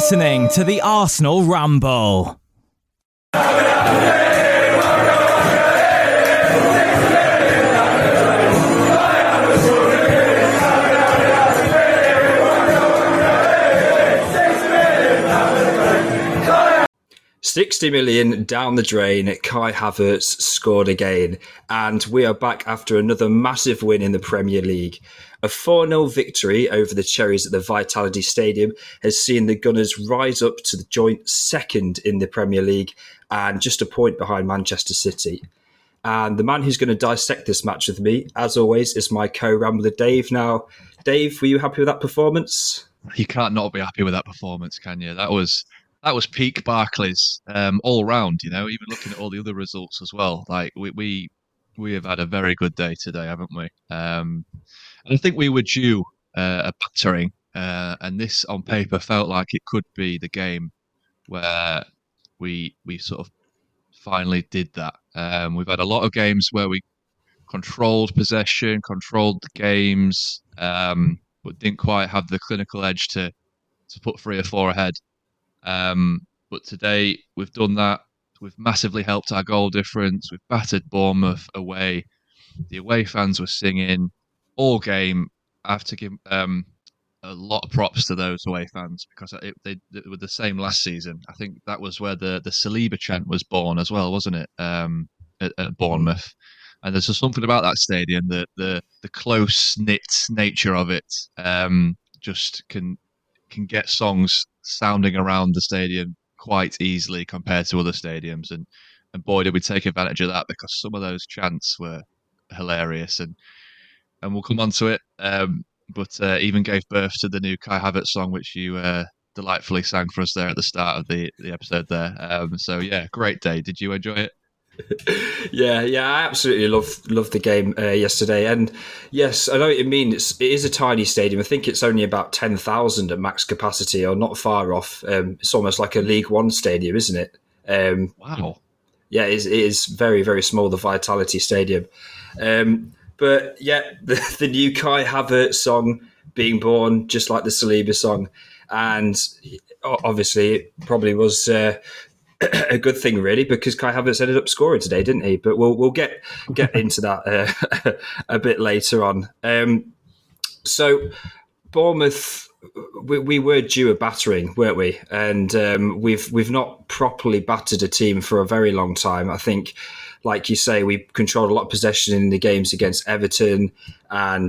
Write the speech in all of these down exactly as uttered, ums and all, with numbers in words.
listening to the Arsenal Ramble. sixty million down the drain, Kai Havertz scored again, and we are back after another massive win in the Premier League. A four nil victory over the Cherries at the Vitality Stadium has seen the Gunners rise up to the joint second in the Premier League and just a point behind Manchester City. And the man who's going to dissect this match with me, as always, is my co-rambler Dave. Now, Dave, were you happy with that performance? You can't not be happy with that performance, can you? That was... That was peak Barclays um, all round, you know, even looking at all the other results as well. Like, we we, we have had a very good day today, haven't we? Um, and I think we were due uh, a battering, uh, and this on paper felt like it could be the game where we we sort of finally did that. Um, we've had a lot of games where we controlled possession, controlled the games, um, but didn't quite have the clinical edge to, to put three or four ahead. Um, but today we've done that. We've massively helped our goal difference. We've battered Bournemouth away. The away fans were singing all game. I have to give um, a lot of props to those away fans because it, they, they were the same last season. I think that was where the, the Saliba chant was born as well, wasn't it? Um, at, at Bournemouth. And there's just something about that stadium, that the, the close-knit nature of it um, just can can get songs sounding around the stadium quite easily compared to other stadiums, and and boy did we take advantage of that, because some of those chants were hilarious, and and we'll come on to it, um, but uh, even gave birth to the new Kai Havertz song, which you uh, delightfully sang for us there at the start of the, the episode there. Um, so yeah, great day. Did you enjoy it? yeah, yeah, I absolutely love love the game uh, yesterday, and yes, I know what you mean. It's it is a tiny stadium. I think it's only about ten thousand at max capacity, or not far off. Um, it's almost like a League One stadium, isn't it? Um, wow. Yeah, it is, it is very very small. The Vitality Stadium, um, but yeah, the, the new Kai Havertz song being born, just like the Saliba song, and obviously it probably was. Uh, a good thing, really, because Kai Havertz ended up scoring today, didn't he? But we'll we'll get get into that uh, a bit later on. Um, so Bournemouth, we, we were due a battering, weren't we? And um, we've we've not properly battered a team for a very long time. I think, like you say, we controlled a lot of possession in the games against Everton and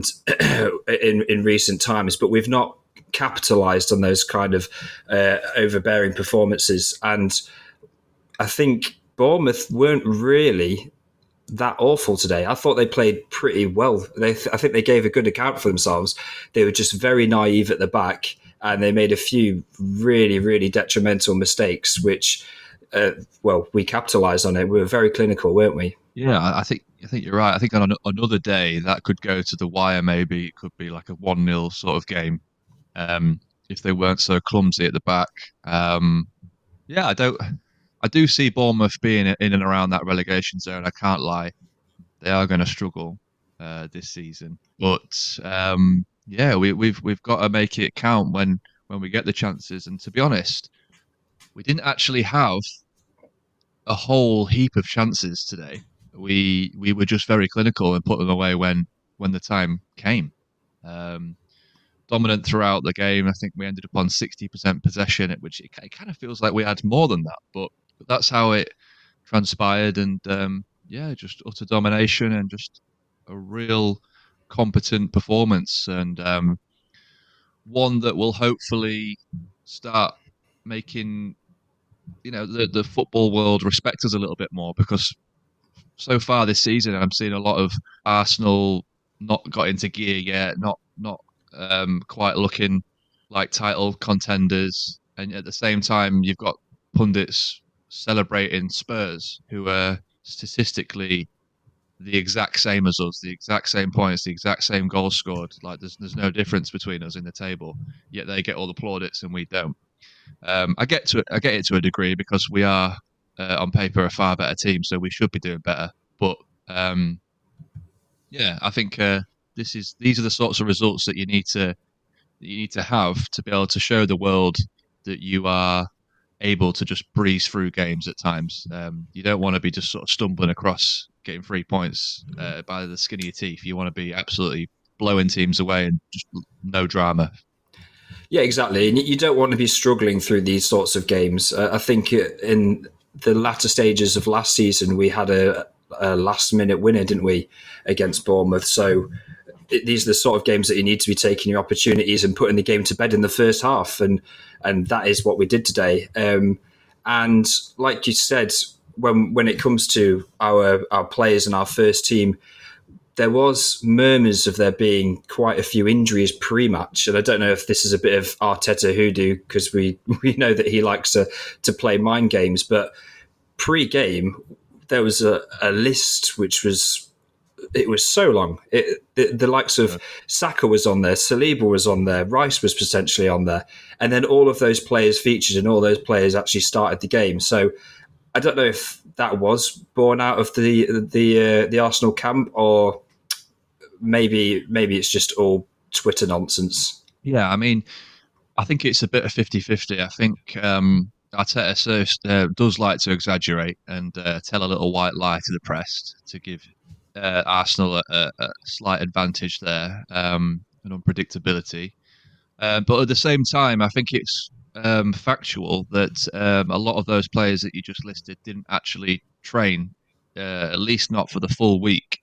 in in recent times, but we've not capitalised on those kind of uh, overbearing performances. And I think Bournemouth weren't really that awful today. I thought they played pretty well. They, I think they gave a good account for themselves. They were just very naive at the back, and they made a few really, really detrimental mistakes, which, uh, well, we capitalised on it. We were very clinical, weren't we? Yeah, I think I think you're right. I think on another day that could go to the wire. Maybe it could be like a one nil sort of game um, if they weren't so clumsy at the back. Um, yeah, I don't. I do see Bournemouth being in and around that relegation zone. I can't lie. They are going to struggle uh, this season. But um, yeah, we, we've we've got to make it count when, when we get the chances. And to be honest, we didn't actually have a whole heap of chances today. We we were just very clinical and put them away when, when the time came. Um, dominant throughout the game. I think we ended up on sixty percent possession, which it, it kind of feels like we had more than that. But But that's how it transpired, and um, yeah, just utter domination and just a real competent performance, and um, one that will hopefully start making, you know, the the football world respect us a little bit more, because so far this season I'm seeing a lot of Arsenal not got into gear yet, not not um, quite looking like title contenders, and at the same time you've got pundits celebrating Spurs, who are statistically the exact same as us, the exact same points, the exact same goals scored. Like there's there's no difference between us in the table, yet they get all the plaudits and we don't. Um, I get to I get it to a degree, because we are uh, on paper a far better team, so we should be doing better. But um, yeah, I think uh, this is these are the sorts of results that you need to that you need to have to be able to show the world that you are able to just breeze through games at times. Um, you don't want to be just sort of stumbling across getting three points uh, by the skin of your teeth. You want to be absolutely blowing teams away and just no drama. Yeah, exactly. And you don't want to be struggling through these sorts of games. Uh, I think in the latter stages of last season, we had a, a last-minute winner, didn't we, against Bournemouth? So it, these are the sort of games that you need to be taking your opportunities and putting the game to bed in the first half. And and that is what we did today. Um, and like you said, when when it comes to our, our players and our first team, there was murmurs of there being quite a few injuries pre-match. And I don't know if this is a bit of Arteta hoodoo, because we, we know that he likes to, to play mind games. But pre-game, there was a, a list which was, it was so long. It, the, the likes of Saka was on there, Saliba was on there, Rice was potentially on there. And then all of those players featured and all those players actually started the game. So I don't know if that was born out of the the uh, the Arsenal camp, or maybe maybe it's just all Twitter nonsense. Yeah, I mean, I think it's a bit of fifty-fifty. I think um, Arteta uh, does like to exaggerate and uh, tell a little white lie to the press to give uh, Arsenal a, a slight advantage there, um, and unpredictability. Uh, but at the same time, I think it's um, factual that um, a lot of those players that you just listed didn't actually train, uh, at least not for the full week.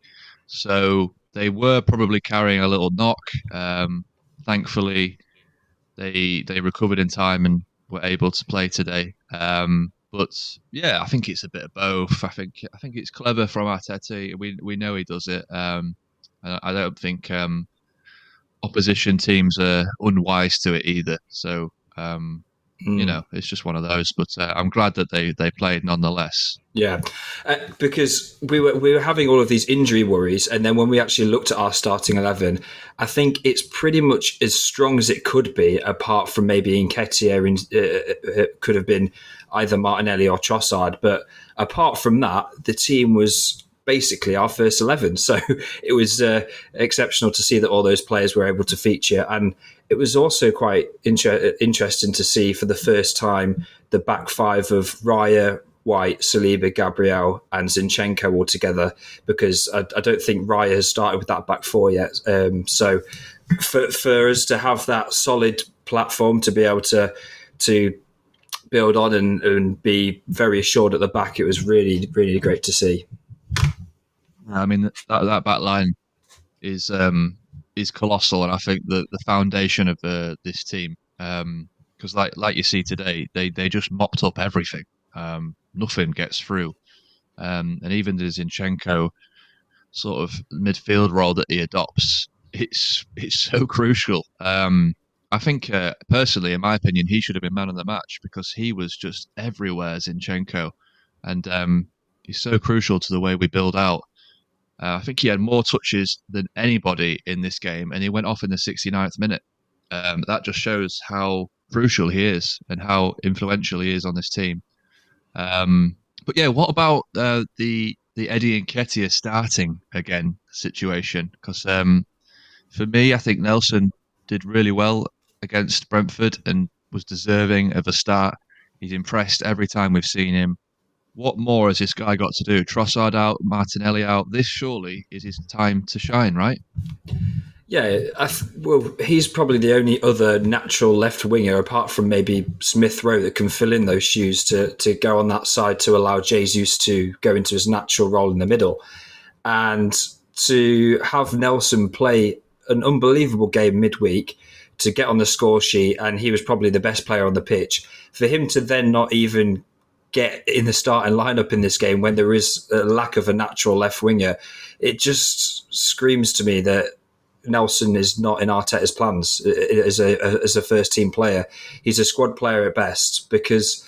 So they were probably carrying a little knock. Um, thankfully, they they recovered in time and were able to play today. Um, but yeah, I think it's a bit of both. I think I think it's clever from Arteta. We we know he does it. Um, I, I don't think um, opposition teams are unwise to it either. So um, mm. you know, it's just one of those. But uh, I'm glad that they they played nonetheless. Yeah, uh, because we were we were having all of these injury worries, and then when we actually looked at our starting eleven, I think it's pretty much as strong as it could be, apart from maybe Nketiah, and uh, it could have been either Martinelli or Trossard. But apart from that, the team was basically our first eleven. So it was uh, exceptional to see that all those players were able to feature, and it was also quite inter- interesting to see for the first time the back five of Raya, White, Saliba, Gabriel and Zinchenko all together, because I, I don't think Raya has started with that back four yet. Um, so for, for us to have that solid platform to be able to to build on and, and be very assured at the back, it was really, really great to see. I mean, that, that back line is um, is colossal, and I think the, the foundation of uh, this team, because um, like like you see today, they, they just mopped up everything. Um, nothing gets through. Um, and even the Zinchenko sort of midfield role that he adopts, it's it's so crucial. Um, I think, uh, personally, in my opinion, he should have been man of the match, because he was just everywhere, Zinchenko. And um, he's so crucial to the way we build out. Uh, I think he had more touches than anybody in this game, and he went off in the sixty-ninth minute. Um, that just shows how crucial he is and how influential he is on this team. Um, but yeah, what about uh, the the Eddie Nketiah starting again situation? Because um, for me, I think Nelson did really well against Brentford and was deserving of a start. He's impressed every time we've seen him. What more has this guy got to do? Trossard out, Martinelli out. This surely is his time to shine, right? Yeah, I th- well, he's probably the only other natural left winger, apart from maybe Smith Rowe, that can fill in those shoes to to go on that side to allow Jesus to go into his natural role in the middle. And to have Nelson play an unbelievable game midweek, to get on the score sheet, and he was probably the best player on the pitch, for him to then not even get in the starting lineup in this game when there is a lack of a natural left winger, it just screams to me that Nelson is not in Arteta's plans as a as a first team player. He's a squad player at best, because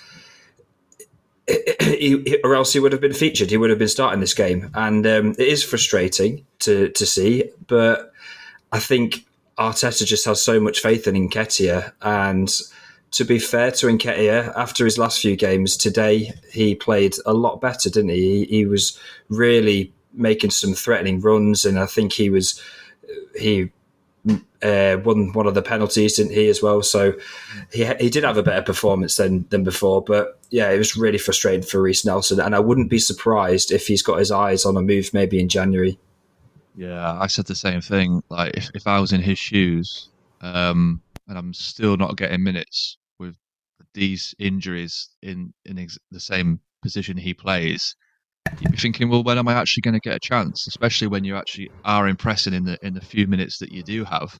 he, or else he would have been featured. He would have been starting this game, and um, it is frustrating to to see. But I think Arteta just has so much faith in Nketiah, and to be fair to Nketiah, after his last few games, today he played a lot better, didn't he? He, he was really making some threatening runs, and I think he was he uh, won one of the penalties, didn't he, as well? So he he did have a better performance than than before. But yeah, it was really frustrating for Reiss Nelson, and I wouldn't be surprised if he's got his eyes on a move maybe in January. Yeah, I said the same thing. Like if, if I was in his shoes, um, and I'm still not getting minutes with these injuries in in ex- the same position he plays, you'd be thinking, well, when am I actually going to get a chance? Especially when you actually are impressing in the in the few minutes that you do have.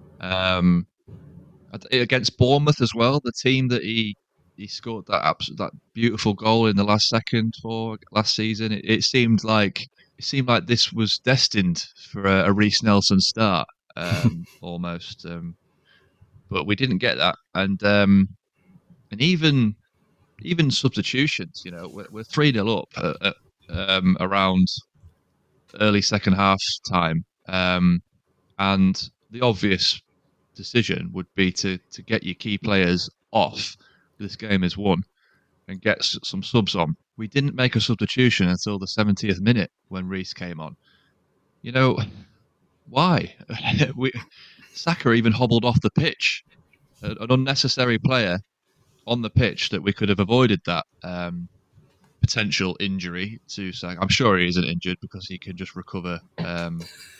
Um, against Bournemouth as well, the team that he he scored that absolute, that beautiful goal in the last second for last season. It, it seemed like it seemed like this was destined for a, a Reiss Nelson start, um, almost. Um, but we didn't get that, and um, and even even substitutions. You know, we're, we're three nil up at, at, um, around early second half time, um, and the obvious decision would be to to get your key players off. This game is won, and get s- some subs on. We didn't make a substitution until the seventieth minute when Reiss came on. You know why? we, Saka even hobbled off the pitch, an unnecessary player on the pitch that we could have avoided that um, potential injury to Saka. I'm sure he isn't injured because he can just recover um,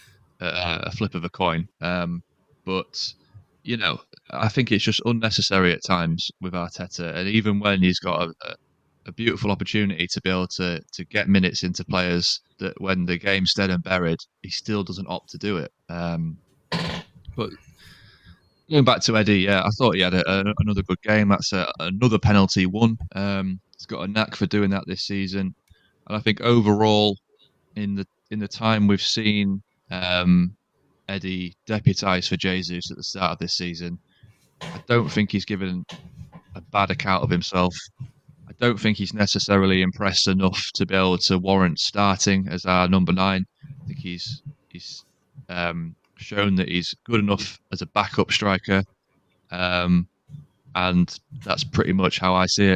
a, a flip of a coin. Um, but you know, I think it's just unnecessary at times with Arteta, and even when he's got a, a beautiful opportunity to be able to to get minutes into players, that when the game's dead and buried, he still doesn't opt to do it. Um, but going back to Eddie, yeah, I thought he had a, a, another good game. That's a, another penalty won. Um, he's got a knack for doing that this season, and I think overall, in the in the time we've seen um, Eddie deputise for Jesus at the start of this season, I don't think he's given a bad account of himself. I don't think he's necessarily impressed enough to be able to warrant starting as our number nine. I think he's he's um, shown that he's good enough as a backup striker, um, and that's pretty much how I see it.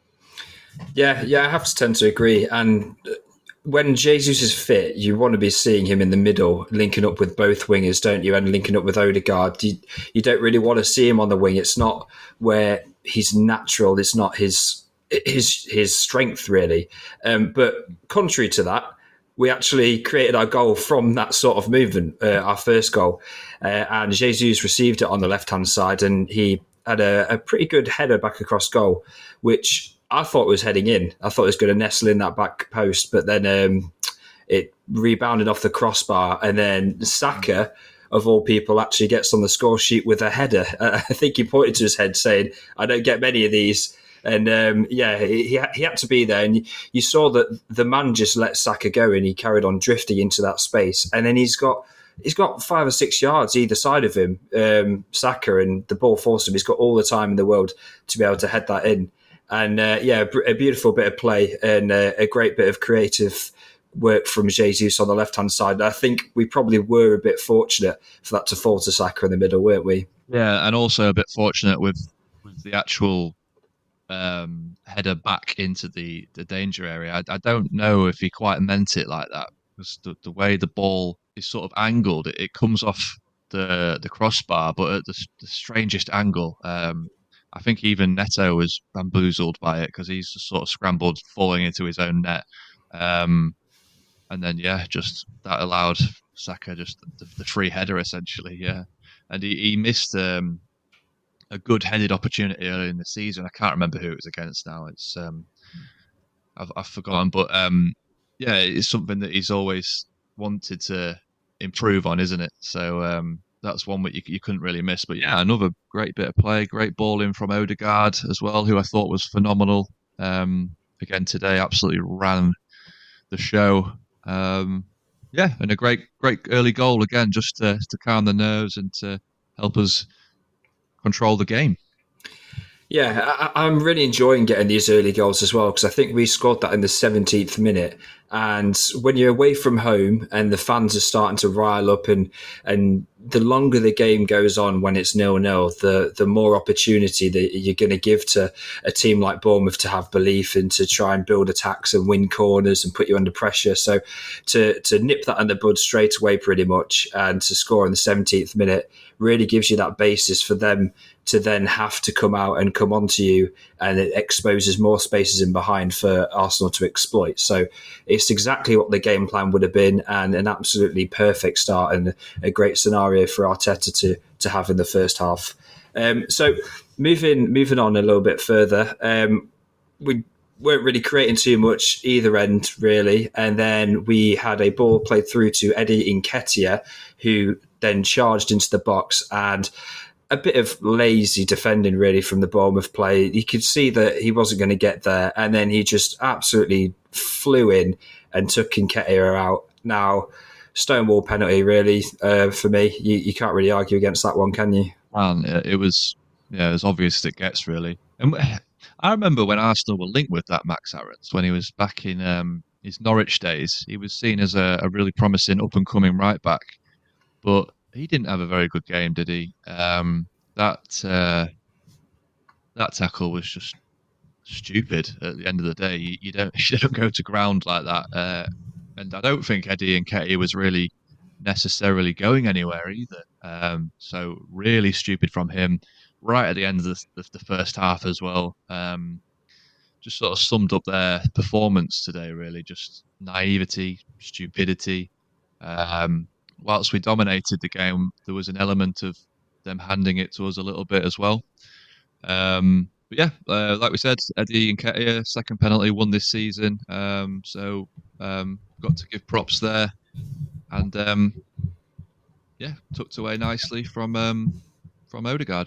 Yeah, yeah, I have to tend to agree. And when Jesus is fit, you want to be seeing him in the middle, linking up with both wingers, don't you? And linking up with Odegaard. You, you don't really want to see him on the wing. It's not where he's natural. It's not his his his strength, really. Um, but contrary to that, we actually created our goal from that sort of movement, uh, our first goal. Uh, and Jesus received it on the left-hand side, and he had a, a pretty good header back across goal, which I thought was heading in. I thought it was going to nestle in that back post, but then um, it rebounded off the crossbar, and then Saka, of all people, actually gets on the score sheet with a header. Uh, I think he pointed to his head saying, I don't get many of these. And um, yeah, he, he had to be there. And you saw that the man just let Saka go, and he carried on drifting into that space. And then he's got he's got five or six yards either side of him, um, Saka, and the ball forced him. He's got all the time in the world to be able to head that in. And uh, yeah, a beautiful bit of play and uh, a great bit of creative work from Jesus on the left-hand side. And I think we probably were a bit fortunate for that to fall to Saka in the middle, weren't we? Yeah, and also a bit fortunate with, with the actual um, header back into the, the danger area. I, I don't know if he quite meant it like that, because the, the way the ball is sort of angled, it, it comes off the the crossbar, but at the, the strangest angle. Um, I think even Neto was bamboozled by it, because he's just sort of scrambled, falling into his own net. Um, and then, yeah, just that allowed Saka just the, the free header, essentially, yeah. And he, he missed um, a good headed opportunity early in the season. I can't remember who it was against now. It's um, I've, I've forgotten. But, um, yeah, it's something that he's always wanted to improve on, isn't it? So um, that's one that you, you couldn't really miss. But yeah, another great bit of play, great ball in from Odegaard as well, who I thought was phenomenal. Um, again today, absolutely ran the show. Um, yeah, and a great, great early goal again, just to, to calm the nerves and to help us control the game. Yeah, I, I'm really enjoying getting these early goals as well, because I think we scored that in the seventeenth minute, And when you're away from home and the fans are starting to rile up, and and the longer the game goes on when it's nil-nil, the the more opportunity that you're going to give to a team like Bournemouth to have belief and to try and build attacks and win corners and put you under pressure. So to to nip that in the bud straight away pretty much, and to score in the seventeenth minute really gives you that basis for them to then have to come out and come onto you, and it exposes more spaces in behind for Arsenal to exploit. So it's exactly what the game plan would have been, and an absolutely perfect start and a great scenario for Arteta to to have in the first half. Um, so moving moving on a little bit further, um, we weren't really creating too much either end really, and then we had a ball played through to Eddie Nketiah, who then charged into the box, and a bit of lazy defending really from the Bournemouth play. You could see that he wasn't going to get there, and then he just absolutely flew in and took Nketiah out. Now, stonewall penalty really uh, for me. You, you can't really argue against that one, can you? Man, it was yeah, as obvious as it gets really. And I remember when Arsenal were linked with that Max Aarons when he was back in um, his Norwich days. He was seen as a, a really promising up and coming right back, but he didn't have a very good game, did he? Um, that uh, that tackle was just stupid. At the end of the day, you, you don't you don't go to ground like that. Uh, and I don't think Eddie Nketiah was really necessarily going anywhere either. Um, so really stupid from him. Right at the end of the, the, the first half as well. Um, just sort of summed up their performance today. Really, just naivety, stupidity. Um, Whilst we dominated the game, there was an element of them handing it to us a little bit as well. Um, but yeah, uh, like we said, Eddie Nketiah, second penalty won this season. Um, so um, got to give props there. And um, yeah, tucked away nicely from um, from Odegaard.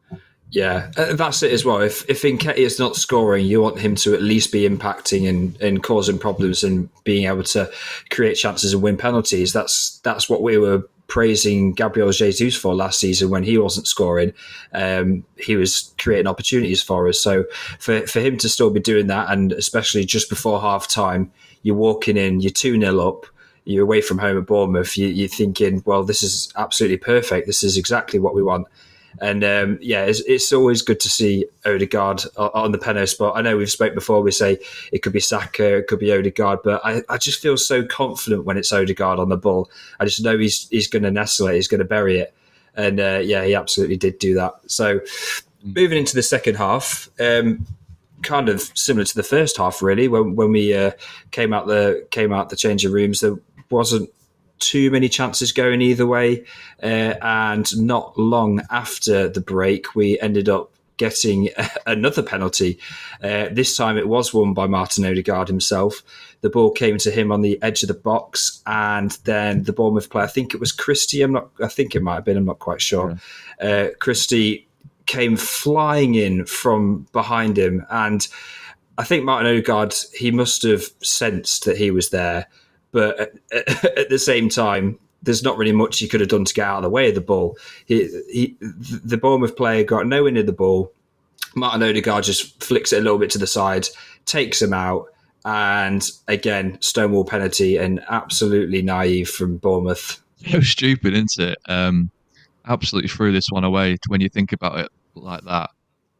Yeah, uh, that's it as well. If if Nketiah's not scoring, you want him to at least be impacting and, and causing problems and being able to create chances and win penalties. That's that's what we were praising Gabriel Jesus for last season when he wasn't scoring. Um, he was creating opportunities for us. So for, for him to still be doing that, and especially just before half time, you're walking in, you're two nil up, you're away from home at Bournemouth, you, you're thinking, well, this is absolutely perfect. This is exactly what we want. And um, yeah, it's, it's always good to see Odegaard on the penalty spot. I know we've spoke before, we say it could be Saka, it could be Odegaard, but I, I just feel so confident when it's Odegaard on the ball. I just know he's he's going to nestle it, he's going to bury it. And uh, yeah, he absolutely did do that. So moving into the second half, um, kind of similar to the first half, really, when when we uh, came out the came out the changing rooms, there wasn't too many chances going either way, uh, and not long after the break we ended up getting another penalty. Uh, this time it was won by Martin Odegaard himself. The ball came to him on the edge of the box, and then the Bournemouth player, I think it was Christie, I'm not I think it might have been, I'm not quite sure. Yeah. Uh, Christie came flying in from behind him, and I think Martin Odegaard, he must have sensed that he was there. But at, at the same time, there's not really much he could have done to get out of the way of the ball. He, he, the Bournemouth player got nowhere near the ball. Martin Odegaard just flicks it a little bit to the side, takes him out, and again, stonewall penalty, and absolutely naive from Bournemouth. So stupid, isn't it? Um, absolutely threw this one away when you think about it like that.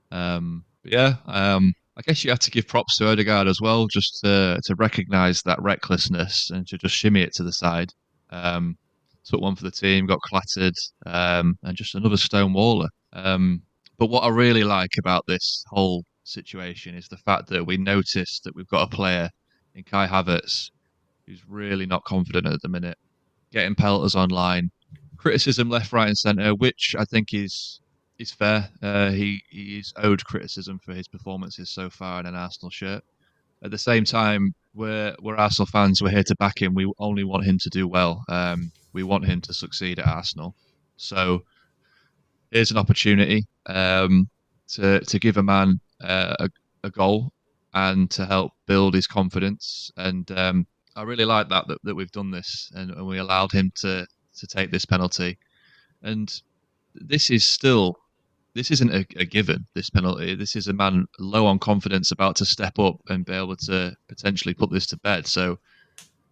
Um, but yeah, um, I guess you have to give props to Odegaard as well, just to, to recognise that recklessness and to just shimmy it to the side. Um, took one for the team, got clattered, um, and just another stonewaller. Um, but what I really like about this whole situation is the fact that we noticed that we've got a player in Kai Havertz who's really not confident at the minute, getting pelters online, criticism left, right and centre, which I think is... He's fair. Uh, he he's owed criticism for his performances so far in an Arsenal shirt. At the same time, we're we're Arsenal fans. We're here to back him. We only want him to do well. Um, we want him to succeed at Arsenal. So here's an opportunity um, to to give a man uh, a, a goal and to help build his confidence. And um, I really like that, that that we've done this and, and we allowed him to to take this penalty. And this is still. This isn't a, a given, this penalty. This is a man low on confidence about to step up and be able to potentially put this to bed. So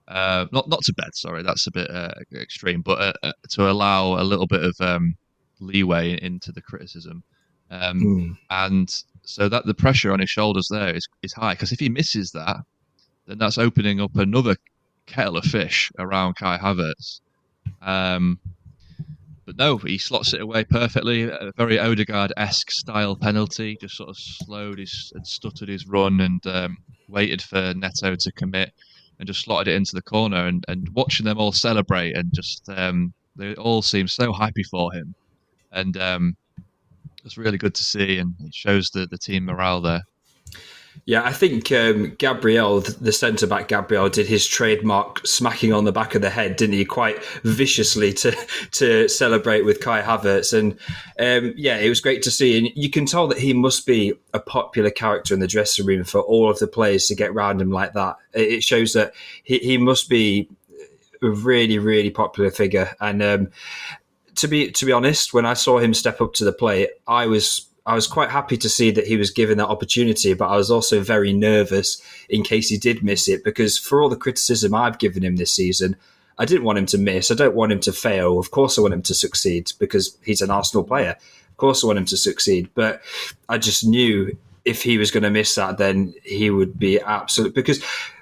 Uh, not not to bed, sorry, that's a bit uh, extreme, but uh, uh, to allow a little bit of um, leeway into the criticism, um, Hmm. and so that the pressure on his shoulders there is is high. Because if he misses that, then that's opening up another kettle of fish around Kai Havertz. Um, but no, he slots it away perfectly. A very Odegaard-esque style penalty. Just sort of slowed his and stuttered his run and um, waited for Neto to commit and just slotted it into the corner. And, and watching them all celebrate and just um, they all seem so happy for him. And um, it's really good to see, and it shows the, the team morale there. Yeah, I think um, Gabriel, the centre-back Gabriel, did his trademark smacking on the back of the head, didn't he? Quite viciously to to celebrate with Kai Havertz. And um, yeah, it was great to see. And you can tell that he must be a popular character in the dressing room for all of the players to get round him like that. It shows that he, he must be a really, really popular figure. And um, to be to be honest, when I saw him step up to the plate, I was... I was quite happy to see that he was given that opportunity, but I was also very nervous in case he did miss it, because for all the criticism I've given him this season, I didn't want him to miss. I don't want him to fail. Of course I want him to succeed because he's an Arsenal player. Of course I want him to succeed. But I just knew if he was going to miss that, then he would be absolute. Because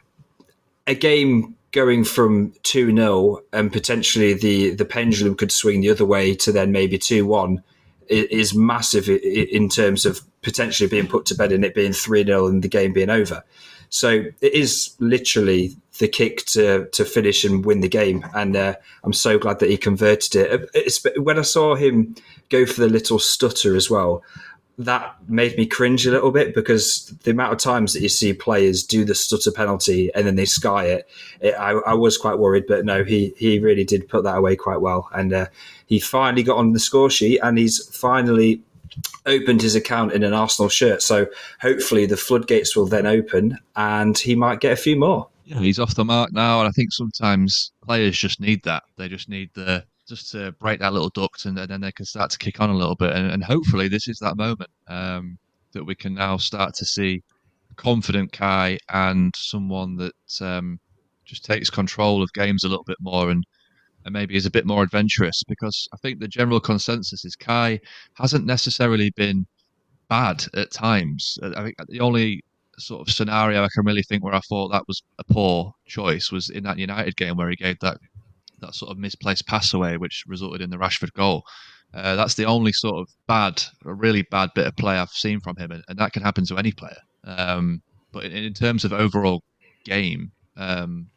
a game going from two nil and potentially the, the pendulum could swing the other way to then maybe two one, is massive in terms of potentially being put to bed and it being three nil and the game being over. So it is literally the kick to to finish and win the game. And uh, I'm so glad that he converted it. It's, when I saw him go for the little stutter as well, that made me cringe a little bit, because the amount of times that you see players do the stutter penalty and then they sky it, it I, I was quite worried. But no, he he really did put that away quite well. And uh, he finally got on the score sheet and he's finally opened his account in an Arsenal shirt. So hopefully the floodgates will then open and he might get a few more. Yeah, he's off the mark now. And I think sometimes players just need that. They just need the... just to break that little duct, and, and then they can start to kick on a little bit. And, and hopefully this is that moment um, that we can now start to see confident Kai and someone that um, just takes control of games a little bit more and, and maybe is a bit more adventurous, because I think the general consensus is Kai hasn't necessarily been bad at times. I think the only sort of scenario I can really think where I thought that was a poor choice was in that United game where he gave that that sort of misplaced pass away, which resulted in the Rashford goal. Uh, that's the only sort of bad, a really bad bit of play I've seen from him, and, and that can happen to any player. Um, but in, in terms of overall game, um,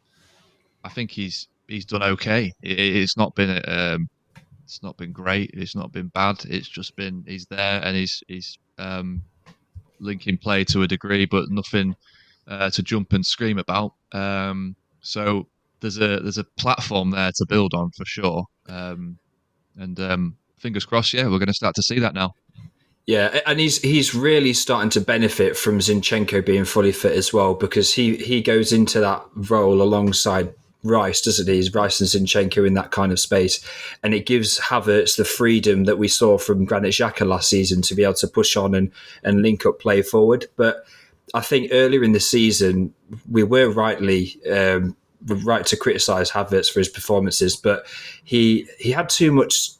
I think he's he's done okay. It, it's not been um, it's not been great. It's not been bad. It's just been he's there and he's he's um, linking play to a degree, but nothing uh, to jump and scream about. Um, so. There's a there's a platform there to build on for sure, um, and um, fingers crossed. Yeah, we're going to start to see that now. Yeah, and he's he's really starting to benefit from Zinchenko being fully fit as well, because he he goes into that role alongside Rice, doesn't he? He's Rice and Zinchenko in that kind of space, and it gives Havertz the freedom that we saw from Granit Xhaka last season to be able to push on and and link up play forward. But I think earlier in the season we were rightly. Um, right to criticise Havertz for his performances, but he he had too much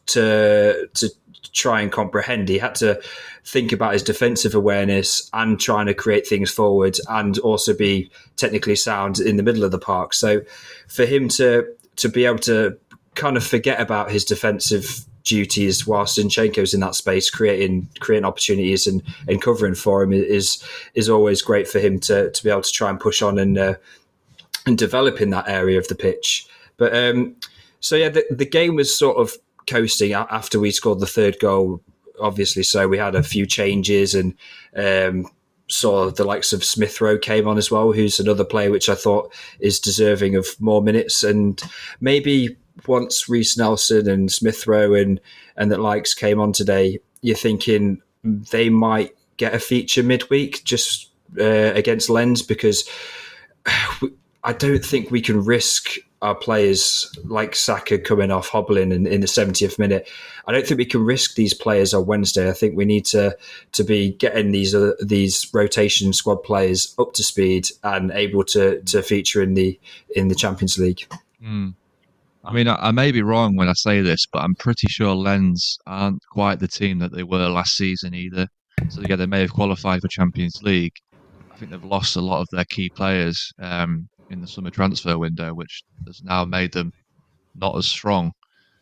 to to try and comprehend. He had to think about his defensive awareness and trying to create things forward, and also be technically sound in the middle of the park. So for him to to be able to kind of forget about his defensive duties whilst Zinchenko's in that space creating creating opportunities and, and covering for him is is always great for him to to be able to try and push on and uh, and develop in that area of the pitch. But um, so yeah, the, the game was sort of coasting after we scored the third goal, obviously. So we had a few changes and um, saw the likes of Smith Rowe came on as well, who's another player which I thought is deserving of more minutes. And maybe once Reece Nelson and Smith Rowe and, and the likes came on today, you're thinking they might get a feature midweek just uh, against Lens, because I don't think we can risk our players like Saka coming off hobbling in, in the seventieth minute. I don't think we can risk these players on Wednesday. I think we need to to be getting these uh, these rotation squad players up to speed and able to to feature in the in the Champions League. Mm. I mean, I, I may be wrong when I say this, but I'm pretty sure Lens aren't quite the team that they were last season either. So yeah, they may have qualified for Champions League. I think they've lost a lot of their key players um, in the summer transfer window, which has now made them not as strong.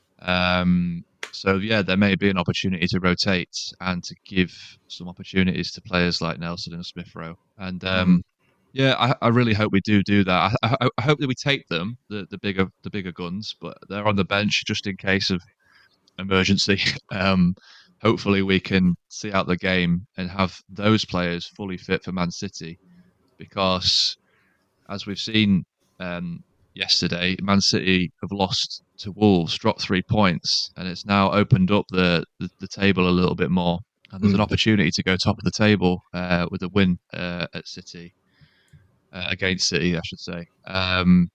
Um, so yeah, there may be an opportunity to rotate and to give some opportunities to players like Nelson and Smith Rowe. And um, mm. yeah, I, I really hope we do do that. I, I, I hope that we take them, the, the bigger the bigger guns, but they're on the bench just in case of emergency. um, hopefully we can see out the game and have those players fully fit for Man City, because as we've seen um, yesterday, Man City have lost to Wolves, dropped three points, and it's now opened up the, the, the table a little bit more. And there's mm. an opportunity to go top of the table uh, with a win uh, at City, uh, against City, I should say. Um,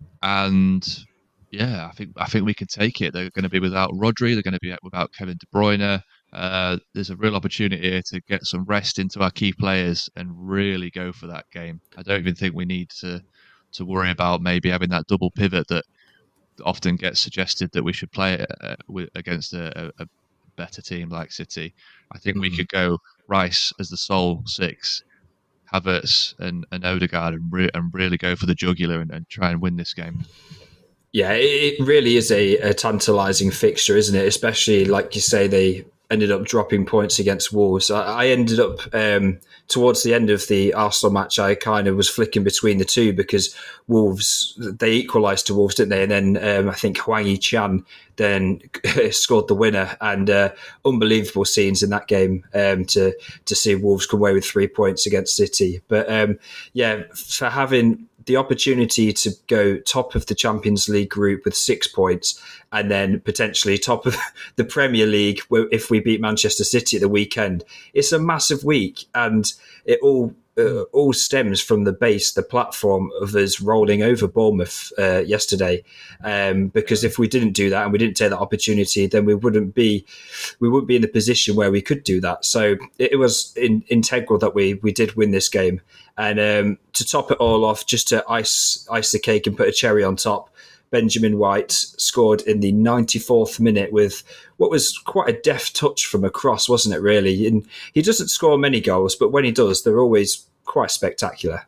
and yeah, I think I think we can take it. They're going to be without Rodri. They're going to be without Kevin De Bruyne. Uh, there's a real opportunity here to get some rest into our key players and really go for that game. I don't even think we need to to worry about maybe having that double pivot that often gets suggested that we should play uh, with, against a, a better team like City. I think mm-hmm. we could go Rice as the sole six, Havertz and, and Odegaard, and, re- and really go for the jugular and, and try and win this game. Yeah, it really is a, a tantalising fixture, isn't it? Especially, like you say, they ended up dropping points against Wolves. I, I ended up, um, towards the end of the Arsenal match, I kind of was flicking between the two because Wolves, they equalised to Wolves, didn't they? And then um, I think Hwang Hee-chan then scored the winner, and uh, unbelievable scenes in that game um, to, to see Wolves come away with three points against City. But um, yeah, for having the opportunity to go top of the Champions League group with six points and then potentially top of the Premier League if we beat Manchester City at the weekend, it's a massive week, and it all uh, all stems from the base, the platform of us rolling over Bournemouth uh, yesterday. Um, because if we didn't do that and we didn't take that opportunity, then we wouldn't be we wouldn't be in a position where we could do that. So it, it was in, integral that we we did win this game. And um, to top it all off, just to ice ice the cake and put a cherry on top, Benjamin White scored in the ninety-fourth minute with what was quite a deft touch from a cross, wasn't it, really? And he doesn't score many goals, but when he does, they're always quite spectacular.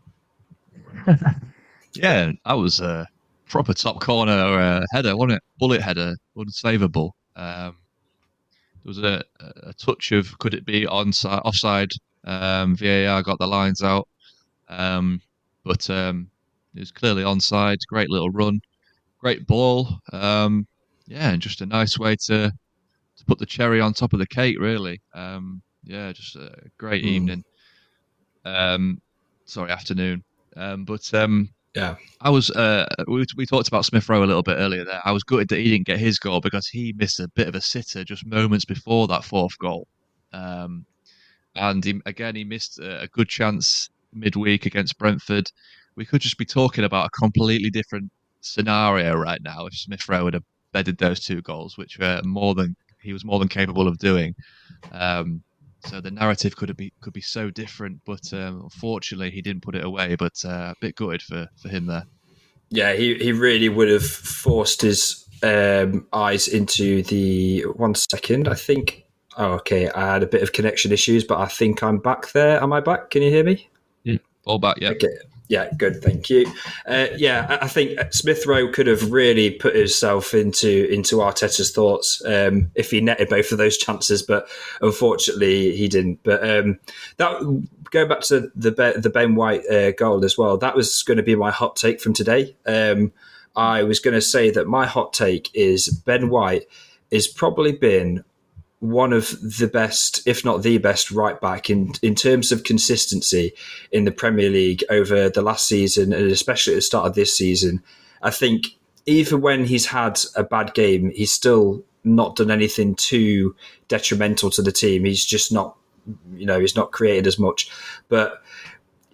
Yeah, that was a proper top corner uh, header, wasn't it? Bullet header, unsavable. Um, there was a, a touch of, could it be onside, offside? Um, V A R got the lines out, um, but um, it was clearly onside. Great little run, great ball. Um, yeah, and just a nice way to to put the cherry on top of the cake, really. Um, yeah, just a great mm. evening. Um, sorry, afternoon. Um, but um, yeah, I was. Uh, we, we talked about Smith Rowe a little bit earlier. There, I was gutted that he didn't get his goal because he missed a bit of a sitter just moments before that fourth goal. Um, And he, again, he missed a good chance midweek against Brentford. We could just be talking about a completely different scenario right now if Smith Rowe had bedded those two goals, which were more than he was more than capable of doing. Um, so the narrative could have be could be so different, but um, unfortunately he didn't put it away. But uh, a bit gutted for, for him there. Yeah, he, he really would have forced his um, eyes into the one second. I think. Oh, okay. I had a bit of connection issues, but I think I'm back there. Am I back? Can you hear me? Yeah, all back, yeah. Okay. Yeah, good. Thank you. Uh, yeah, I think Smith Rowe could have really put himself into into Arteta's thoughts um, if he netted both of those chances, but unfortunately he didn't. But um, that go back to the the Ben White uh, goal as well. That was going to be my hot take from today. Um, I was going to say that my hot take is Ben White is probably been one of the best, if not the best, right back in, in terms of consistency in the Premier League over the last season, and especially at the start of this season. I think even when he's had a bad game, he's still not done anything too detrimental to the team. He's just not, you know, he's not created as much. But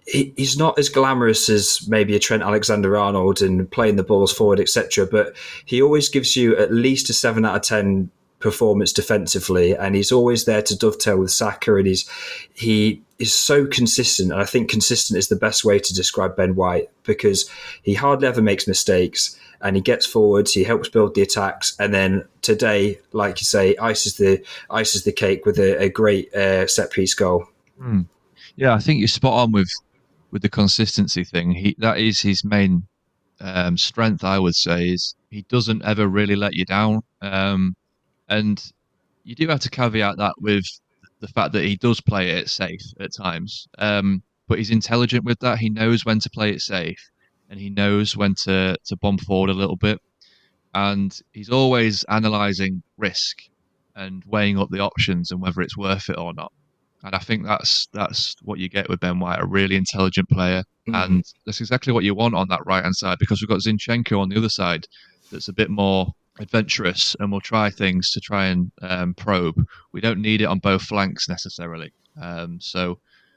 he, he's not as glamorous as maybe a Trent Alexander-Arnold and playing the balls forward, et cetera. But he always gives you at least a seven out of ten performance defensively, and he's always there to dovetail with Saka, and he's he is so consistent. And I think consistent is the best way to describe Ben White, because he hardly ever makes mistakes, and he gets forwards, he helps build the attacks, and then today, like you say, ices the ices the cake with a, a great uh, set piece goal. Mm. Yeah, I think you're spot on with with the consistency thing. He that is his main um, strength, I would say, is he doesn't ever really let you down. Um, And you do have to caveat that with the fact that he does play it safe at times. Um, but he's intelligent with that. He knows when to play it safe, and he knows when to, to bomb forward a little bit. And he's always analysing risk and weighing up the options and whether it's worth it or not. And I think that's that's what you get with Ben White, a really intelligent player. Mm-hmm. And that's exactly what you want on that right-hand side, because we've got Zinchenko on the other side that's a bit more adventurous and will try things to try and um, probe. We don't need it on both flanks necessarily. Um, so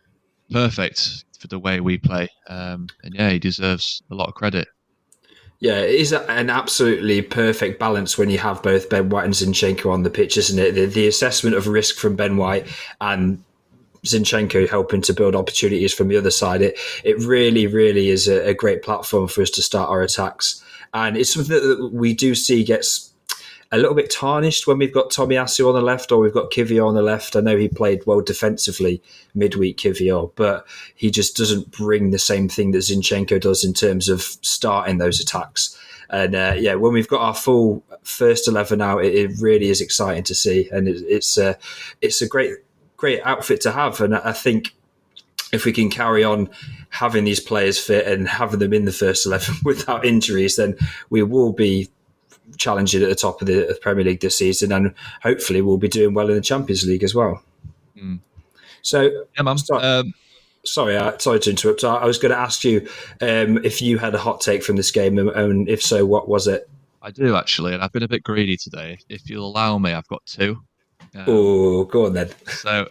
perfect for the way we play. Um, and yeah, he deserves a lot of credit. Yeah, it is an absolutely perfect balance when you have both Ben White and Zinchenko on the pitch, isn't it? The, the assessment of risk from Ben White and Zinchenko helping to build opportunities from the other side. It it really, really is a, a great platform for us to start our attacks. And it's something that we do see gets a little bit tarnished when we've got Tomiyasu on the left or we've got Kiwior on the left. I know he played well defensively midweek, Kiwior, but he just doesn't bring the same thing that Zinchenko does in terms of starting those attacks. And uh, yeah, when we've got our full first eleven out, it, it really is exciting to see. And it, it's, uh, it's a great, great outfit to have. And I think if we can carry on having these players fit and having them in the first eleven without injuries, then we will be challenging at the top of the Premier League this season, and hopefully we'll be doing well in the Champions League as well. Mm. So, yeah, man. Sorry, um, sorry, uh, sorry to interrupt. I, I was going to ask you um, if you had a hot take from this game, and if so, what was it? I do actually, and I've been a bit greedy today. If you'll allow me, I've got two. Um, oh, go on then. So,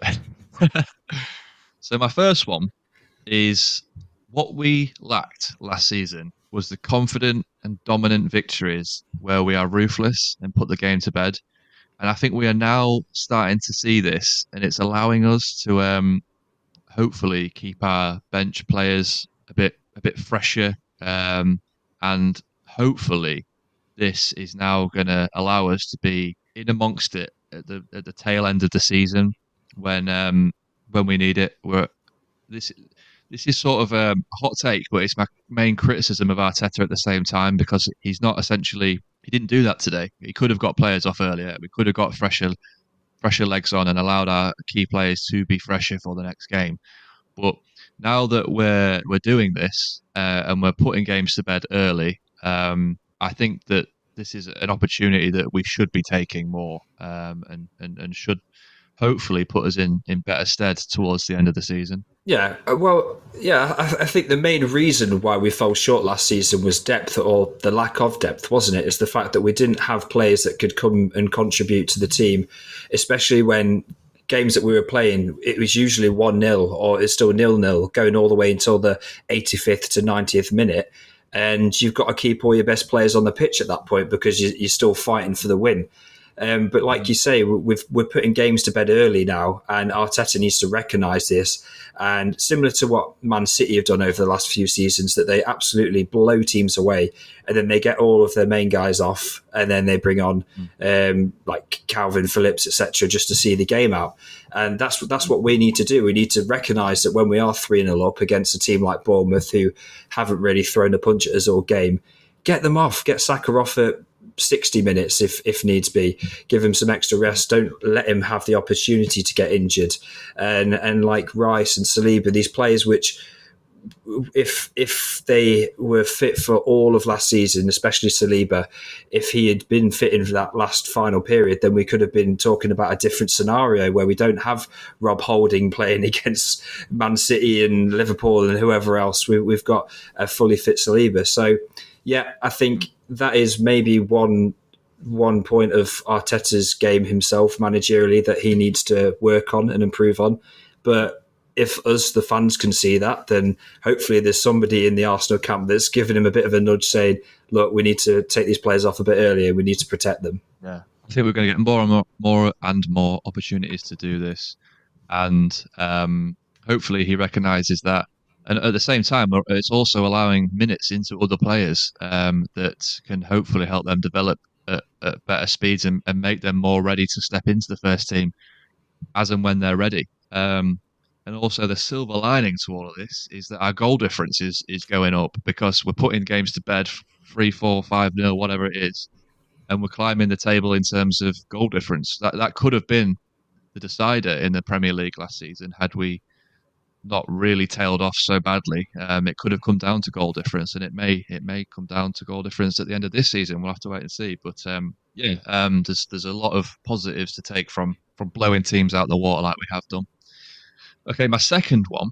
so my first one is what we lacked last season was the confident and dominant victories where we are ruthless and put the game to bed. And I think we are now starting to see this, and it's allowing us to um, hopefully keep our bench players a bit a bit fresher. Um, and hopefully this is now going to allow us to be in amongst it at the at the tail end of the season when um, when we need it. We're this. This is sort of a hot take, but it's my main criticism of Arteta at the same time, because he's not essentially, he didn't do that today. He could have got players off earlier. We could have got fresher fresher legs on and allowed our key players to be fresher for the next game. But now that we're we're doing this uh, and we're putting games to bed early, um, I think that this is an opportunity that we should be taking more um, and, and, and should hopefully put us in, in better stead towards the end of the season. Yeah, well, yeah, I, I think the main reason why we fell short last season was depth, or the lack of depth, wasn't it? It's the fact that we didn't have players that could come and contribute to the team, especially when games that we were playing, it was usually one nil or it's still nil nil going all the way until the eighty-fifth to ninetieth minute. And you've got to keep all your best players on the pitch at that point because you're still fighting for the win. Um, but like you say, we've, we're putting games to bed early now, and Arteta needs to recognise this. And similar to what Man City have done over the last few seasons, that they absolutely blow teams away, and then they get all of their main guys off, and then they bring on um, like Calvin Phillips, et cetera, just to see the game out. And that's that's what we need to do. We need to recognise that when we are three nil up against a team like Bournemouth, who haven't really thrown a punch at us all game, get them off, get Saka off at sixty minutes if if needs be, give him some extra rest, don't let him have the opportunity to get injured. And and like Rice and Saliba, these players which if if they were fit for all of last season, especially Saliba, if he had been fit in that last final period, then we could have been talking about a different scenario where we don't have Rob Holding playing against Man City and Liverpool and whoever else. We, we've got a fully fit Saliba. So yeah, I think that is maybe one one point of Arteta's game himself managerially that he needs to work on and improve on. But if us, the fans, can see that, then hopefully there's somebody in the Arsenal camp that's giving him a bit of a nudge saying, look, we need to take these players off a bit earlier. We need to protect them. Yeah. I think we're going to get more and more, more and more opportunities to do this. And um, hopefully he recognises that. And at the same time, it's also allowing minutes into other players um, that can hopefully help them develop at, at better speeds and, and make them more ready to step into the first team as and when they're ready. Um, and also the silver lining to all of this is that our goal difference is, is going up because we're putting games to bed three, four, five nil, whatever it is, and we're climbing the table in terms of goal difference. That that could have been the decider in the Premier League last season had we not really tailed off so badly. Um, it could have come down to goal difference, and it may it may come down to goal difference at the end of this season. We'll have to wait and see. But um, yeah, um, there's there's a lot of positives to take from from blowing teams out the water like we have done. Okay, my second one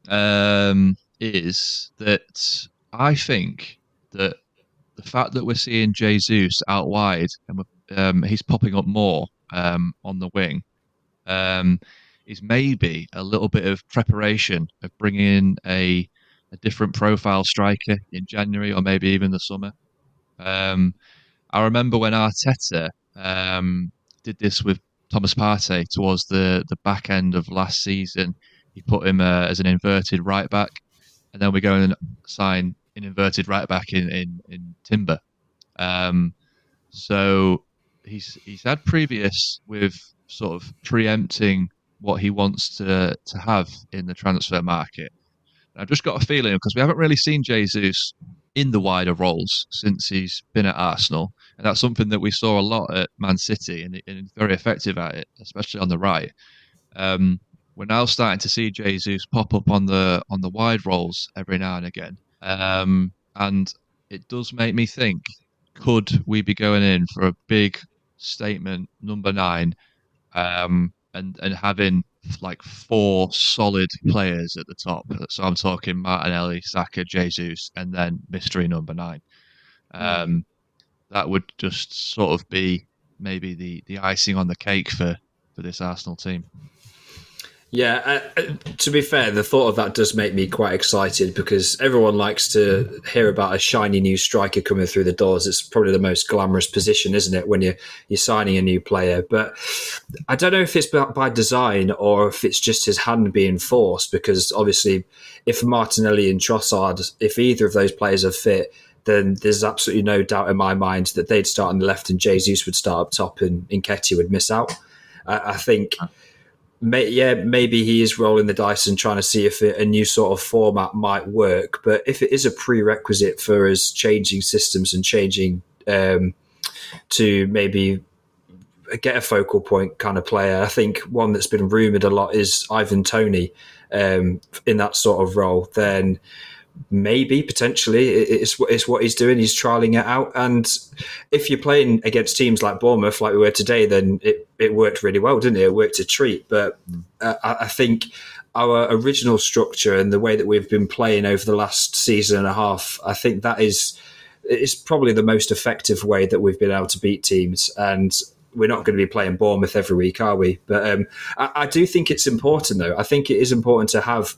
um, is that I think that the fact that we're seeing Jesus out wide and um, he's popping up more um, on the wing um, is maybe a little bit of preparation of bringing in a, a different profile striker in January or maybe even the summer. Um, I remember when Arteta um, did this with Thomas Partey towards the, the back end of last season. He put him uh, as an inverted right back, and then we go and sign an inverted right back in, in, in Timber. Um, so he's he's had previous with sort of preempting what he wants to to have in the transfer market. And I've just got a feeling, because we haven't really seen Jesus in the wider roles since he's been at Arsenal, and that's something that we saw a lot at Man City, and, and he's very effective at it, especially on the right. Um, we're now starting to see Jesus pop up on the on the wide roles every now and again, um, and it does make me think: could we be going in for a big statement number nine, um, and and having like four solid players at the top? So I'm talking Martinelli, Saka, Jesus, and then mystery number nine. Um, that would just sort of be maybe the, the icing on the cake for, for this Arsenal team. Yeah, uh, to be fair, the thought of that does make me quite excited, because everyone likes to hear about a shiny new striker coming through the doors. It's probably the most glamorous position, isn't it, when you're, you're signing a new player? But I don't know if it's by design or if it's just his hand being forced, because obviously if Martinelli and Trossard, if either of those players are fit, then there's absolutely no doubt in my mind that they'd start on the left and Jesus would start up top and Nketiah would miss out. I, I think... May, yeah, maybe he is rolling the dice and trying to see if it, a new sort of format might work. But if it is a prerequisite for us changing systems and changing um, to maybe get a focal point kind of player, I think one that's been rumoured a lot is Ivan Toney um, in that sort of role. Then maybe potentially it's, it's what he's doing. He's trialing it out. And if you're playing against teams like Bournemouth, like we were today, then it, it worked really well, didn't it? It worked a treat. But uh, I think our original structure and the way that we've been playing over the last season and a half, I think that is it's probably the most effective way that we've been able to beat teams. And we're not going to be playing Bournemouth every week, are we? But um, I, I do think it's important, though. I think it is important to have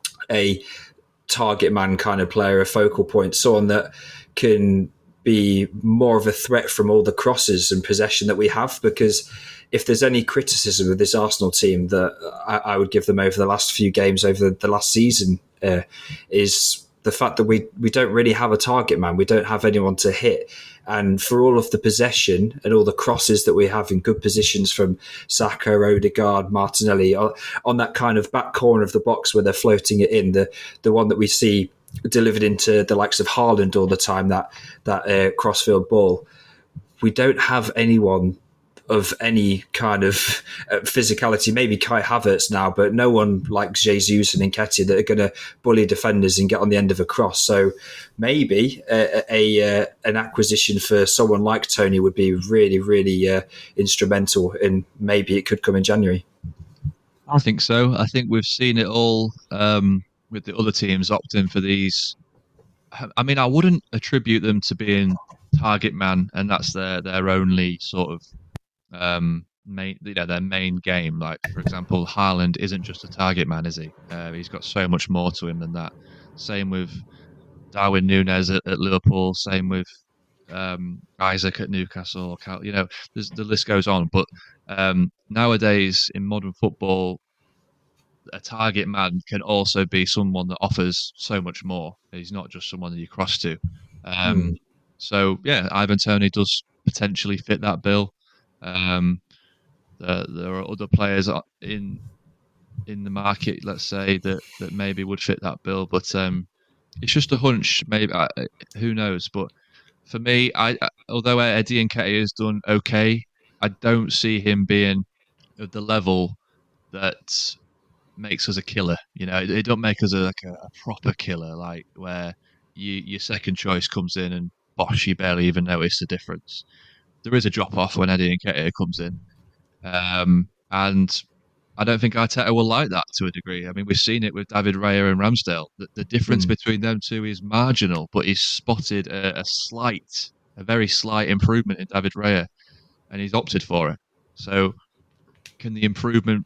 a target man kind of player, a focal point, someone that can be more of a threat from all the crosses and possession that we have. Because if there's any criticism of this Arsenal team that I, I would give them over the last few games, over the, the last season, uh, is the fact that we, we don't really have a target man. We don't have anyone to hit. And for all of the possession and all the crosses that we have in good positions from Saka, Odegaard, Martinelli, on that kind of back corner of the box where they're floating it in, the the one that we see delivered into the likes of Haaland all the time, that, that uh, crossfield ball, we don't have anyone of any kind of uh, physicality. Maybe Kai Havertz now, but no one like Jesus and Nketiah that are going to bully defenders and get on the end of a cross. So maybe a, a uh, an acquisition for someone like Toney would be really, really uh, instrumental, and maybe it could come in January. I think so. I think we've seen it all um, with the other teams opting for these. I mean, I wouldn't attribute them to being target man, and that's their, their only sort of Um, main, you know, their main game. Like, for example, Haaland isn't just a target man, is he? Uh, he's got so much more to him than that. Same with Darwin Núñez at, at Liverpool. Same with um, Isaac at Newcastle. You know, the list goes on. But um, nowadays in modern football, a target man can also be someone that offers so much more. He's not just someone that you cross to. Um, mm. So yeah, Ivan Toney does potentially fit that bill. Um, there, there are other players in in the market, let's say, that, that maybe would fit that bill, but um, it's just a hunch. Maybe I, who knows? But for me, I although Eddie Nketiah has done okay, I don't see him being at the level that makes us a killer. You know, it, it don't make us a, like a, a proper killer, like where you, your second choice comes in and bosh, you barely even notice the difference. There is a drop off when Eddie Nketiah comes in, um, and I don't think Arteta will like that to a degree. I mean, we've seen it with David Raya and Ramsdale. The, the difference mm. between them two is marginal, but he's spotted a, a slight, a very slight improvement in David Raya, and he's opted for it. So, can the improvement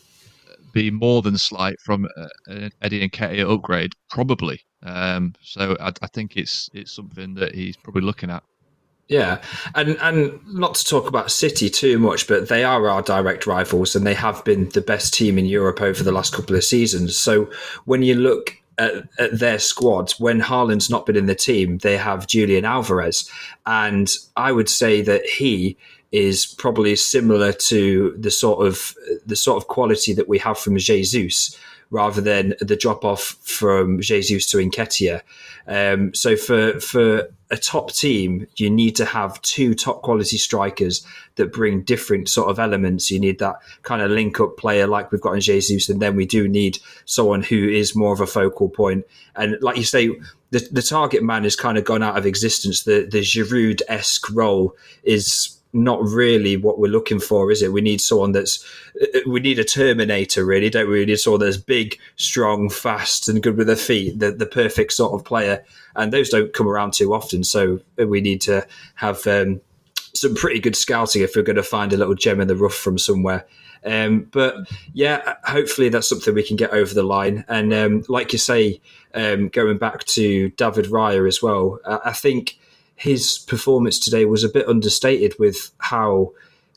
be more than slight from uh, an Eddie Nketiah upgrade? Probably. Um, so, I, I think it's it's something that he's probably looking at. Yeah, and and not to talk about City too much, but they are our direct rivals and they have been the best team in Europe over the last couple of seasons. So when you look at, at their squad, when Haaland's not been in the team, they have Julian Alvarez. And I would say that he is probably similar to the sort of the sort of quality that we have from Jesus, rather than the drop off from Jesus to Nketiah. Um, so for for a top team, you need to have two top quality strikers that bring different sort of elements. You need that kind of link up player like we've got in Jesus, and then we do need someone who is more of a focal point. And like you say, the, the target man has kind of gone out of existence. The the Giroud-esque role is not really what we're looking for, is it? We need someone that's, we need a Terminator, really, don't we? We need someone that's big, strong, fast, and good with their feet, the, the perfect sort of player. And those don't come around too often. So we need to have um, some pretty good scouting if we're going to find a little gem in the rough from somewhere. Um, but yeah, hopefully that's something we can get over the line. And um, like you say, um, going back to David Raya as well, I, I think his performance today was a bit understated with how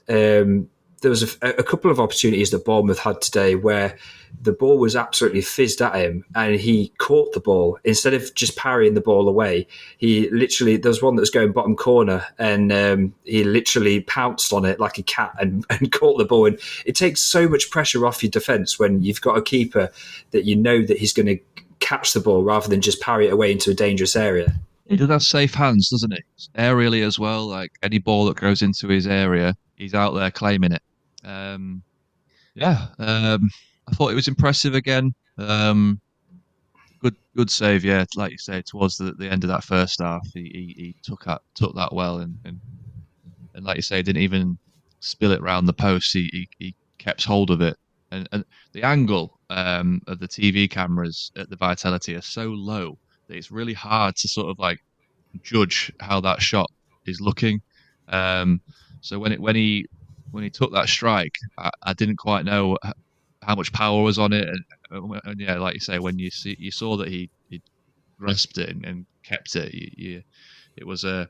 um, there was a, a couple of opportunities that Bournemouth had today where the ball was absolutely fizzed at him and he caught the ball. Instead of just parrying the ball away, he literally, there was one that was going bottom corner and um, he literally pounced on it like a cat and, and caught the ball. And it takes so much pressure off your defence when you've got a keeper that you know that he's going to catch the ball rather than just parry it away into a dangerous area. He does have safe hands, doesn't he? Aerially as well. Like any ball that goes into his area, he's out there claiming it. Um, yeah, um, I thought it was impressive again. Um, good, good save. Yeah, like you say, towards the, the end of that first half, he he, he took that took that well, and, and and like you say, didn't even spill it round the post. He he, he kept hold of it, and and the angle um, of the T V cameras at the Vitality are so low that it's really hard to sort of like judge how that shot is looking. Um, so when it when he when he took that strike, I, I didn't quite know how much power was on it, and, and yeah, like you say, when you see you saw that he, he grasped it and, and kept it, you, you, it was a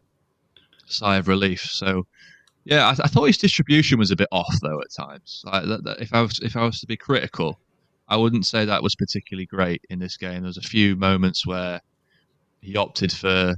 sigh of relief. So yeah, I, I thought his distribution was a bit off though at times. Like that, that if I was if I was to be critical, I wouldn't say that was particularly great in this game. There was a few moments where he opted for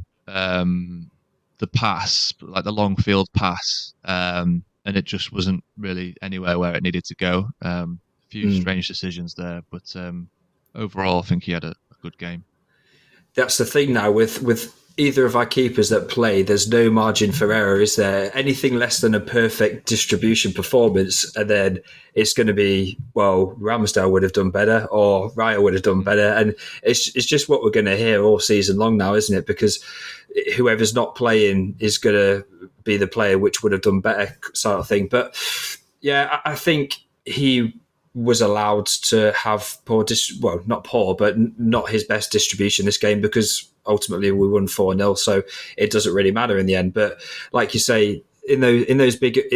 um, the pass, like the long field pass, um, and it just wasn't really anywhere where it needed to go. Um, a few mm. strange decisions there, but um, overall, I think he had a, a good game. That's the thing now with with either of our keepers that play, there's no margin for error, is there? Anything less than a perfect distribution performance, and then it's going to be, well, Ramsdale would have done better or Raya would have done better. And it's it's just what we're going to hear all season long now, isn't it? Because whoever's not playing is going to be the player which would have done better, sort of thing. But yeah, I think he was allowed to have poor, dis- well, not poor, but not his best distribution this game, because ultimately we won four nil, so it doesn't really matter in the end. But like you say, in those in those big, it,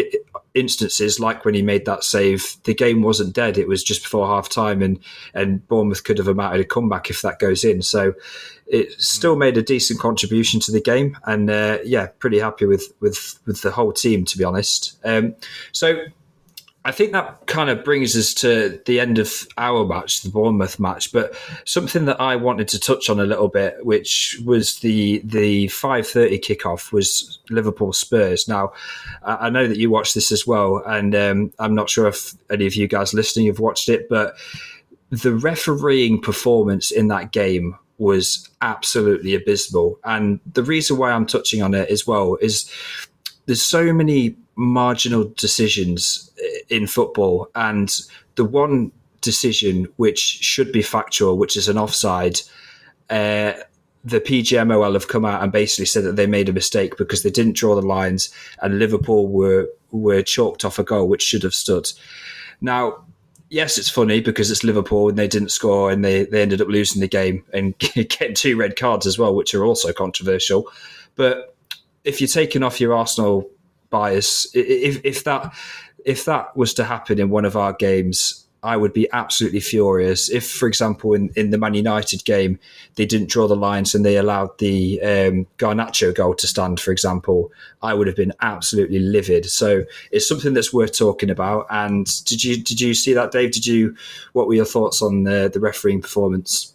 instances, like when he made that save, the game wasn't dead. It was just before half time, and, and Bournemouth could have mounted a comeback if that goes in. So it still made a decent contribution to the game. And uh, yeah, pretty happy with, with, with the whole team, to be honest. Um, so I think that kind of brings us to the end of our match, the Bournemouth match. But something that I wanted to touch on a little bit, which was the the five thirty kickoff, was Liverpool Spurs. Now, I know that you watched this as well, and um, I'm not sure if any of you guys listening have watched it, but the refereeing performance in that game was absolutely abysmal. And the reason why I'm touching on it as well is there's so many marginal decisions in football, and the one decision which should be factual, which is an offside, uh, the P G M O L have come out and basically said that they made a mistake because they didn't draw the lines, and Liverpool were were chalked off a goal which should have stood. Now, yes, it's funny because it's Liverpool and they didn't score, and they, they ended up losing the game and getting two red cards as well, which are also controversial. But if you're taking off your Arsenal bias, if if that if that was to happen in one of our games, I would be absolutely furious. If, for example, in, in the Man United game, they didn't draw the lines and they allowed the um, Garnacho goal to stand, for example, I would have been absolutely livid. So it's something that's worth talking about. And did you did you see that, Dave? Did you? What were your thoughts on the, the refereeing performance?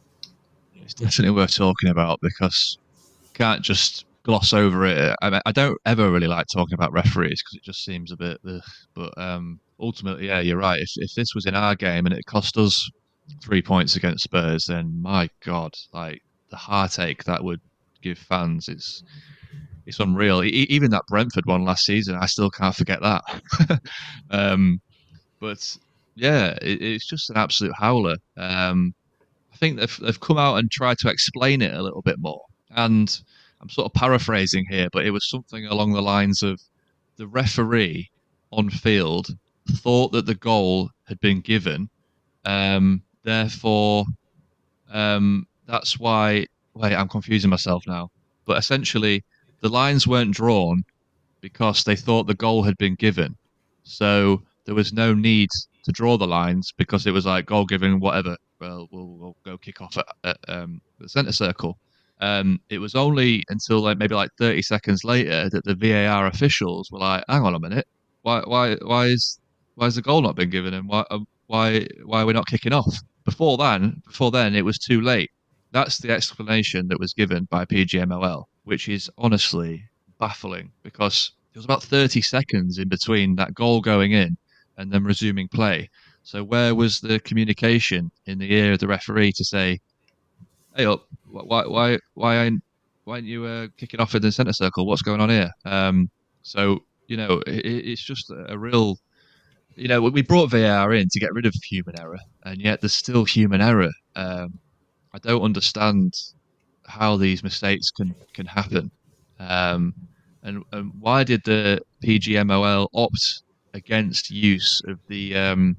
It's definitely worth talking about because you can't just gloss over it. I, I don't ever really like talking about referees because it just seems a bit, ugh. But um, ultimately, yeah, you're right. If if this was in our game and it cost us three points against Spurs, then my God, like the heartache that would give fans, it's it's unreal. E- even that Brentford one last season, I still can't forget that. um, but yeah, it, it's just an absolute howler. Um, I think they've they've come out and tried to explain it a little bit more, and I'm sort of paraphrasing here, but it was something along the lines of the referee on field thought that the goal had been given, um, therefore um, that's why. Wait, I'm confusing myself now. But essentially, the lines weren't drawn because they thought the goal had been given, so there was no need to draw the lines because it was like goal given, whatever. Well, we'll, we'll go kick off at, at um, the centre circle. Um, it was only until like maybe like thirty seconds later that the V A R officials were like, "Hang on a minute, why, why, why is, why has the goal not been given, and why, um, why, why are we not kicking off?" Before then, before then, it was too late. That's the explanation that was given by P G M O L, which is honestly baffling because there was about thirty seconds in between that goal going in and then resuming play. So where was the communication in the ear of the referee to say, "Hey up, why why why aren't why aren't you uh, kicking off in the centre circle? What's going on here?" Um, so you know, it, it's just a real, you know, we brought V A R in to get rid of human error, and yet there's still human error. Um, I don't understand how these mistakes can can happen, um, and, and why did the P G M O L opt against use of the um,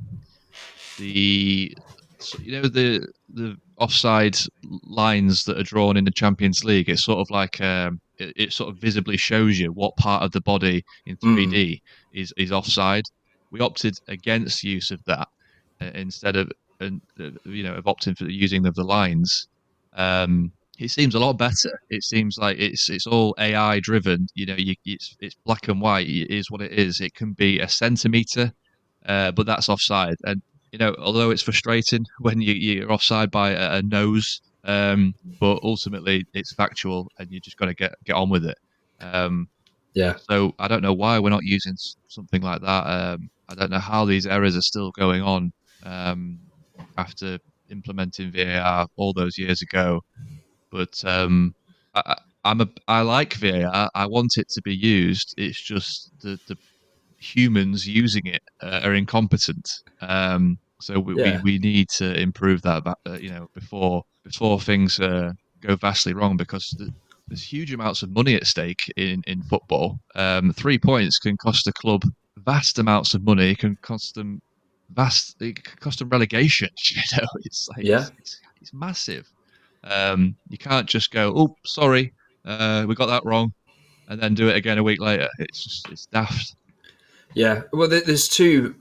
the you know the the offside lines that are drawn in the Champions League? It's sort of like um, it, it sort of visibly shows you what part of the body in three D mm. is is offside. We opted against use of that uh, instead of and uh, you know of opting for using the, the lines. Um, it seems a lot better. It seems like it's it's all A I driven. You know, you, it's it's black and white. It is what it is. It can be a centimetre, uh, but that's offside. And you know, although it's frustrating when you, you're offside by a, a nose, um, but ultimately it's factual, and you just got to get get on with it. Um, yeah. So I don't know why we're not using something like that. Um, I don't know how these errors are still going on um, after implementing V A R all those years ago. But um, I, I'm a I like V A R. I want it to be used. It's just the the humans using it uh, are incompetent. Um, so we, yeah. we we need to improve that. Uh, you know, before before things uh, go vastly wrong, because the, there's huge amounts of money at stake in in football. Um, three points can cost a club vast amounts of money. It can cost them vast. It can cost them relegation. You know, it's like yeah. it's, it's, it's massive. Um, you can't just go, "Oh, sorry, uh, we got that wrong," and then do it again a week later. It's just it's daft. Yeah, well, there's two